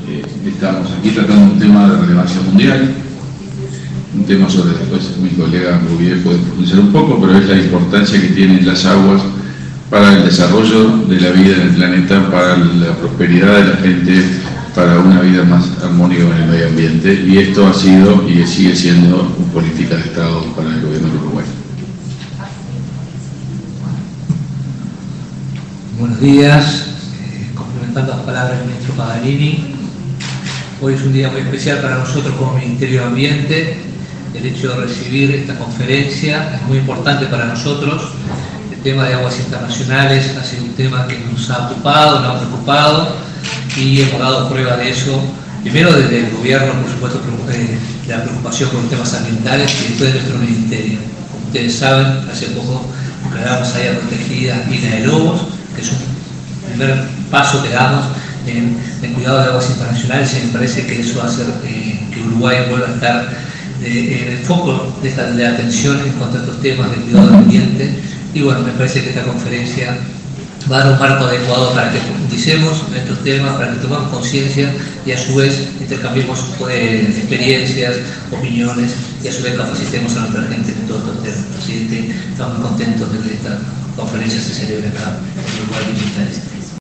Estamos aquí tratando un tema de relevancia mundial, un tema sobre el cual mi colega Bouvier puede profundizar un poco, pero es la importancia que tienen las aguas para el desarrollo de la vida en el planeta, para la prosperidad de la gente, para una vida más armónica con el medio ambiente, y esto ha sido y sigue siendo una política de Estado para el gobierno de Uruguay. Buenos días, complementando las palabras del ministro Paganini. Hoy es un día muy especial para nosotros como Ministerio de Ambiente. El hecho de recibir esta conferencia es muy importante para nosotros. El tema de aguas internacionales ha sido un tema que nos ha ocupado, nos ha preocupado, y hemos dado prueba de eso, primero desde el gobierno, por supuesto, de la preocupación por los temas ambientales, y después de nuestro ministerio. Como ustedes saben, hace poco declaramos área protegida Isla de Lobos, que es un primer paso que damos en el cuidado de aguas internacionales, y me parece que eso va a hacer que Uruguay vuelva a estar en el foco de atención en cuanto a estos temas de cuidado del ambiente. Y bueno, me parece que esta conferencia va a dar un marco adecuado para que profundicemos en estos temas, para que tomemos conciencia y a su vez intercambiemos experiencias, opiniones, y a su vez capacitemos a nuestra gente en todos estos temas. Así que estamos muy contentos de que esta conferencia se celebre acá en Uruguay y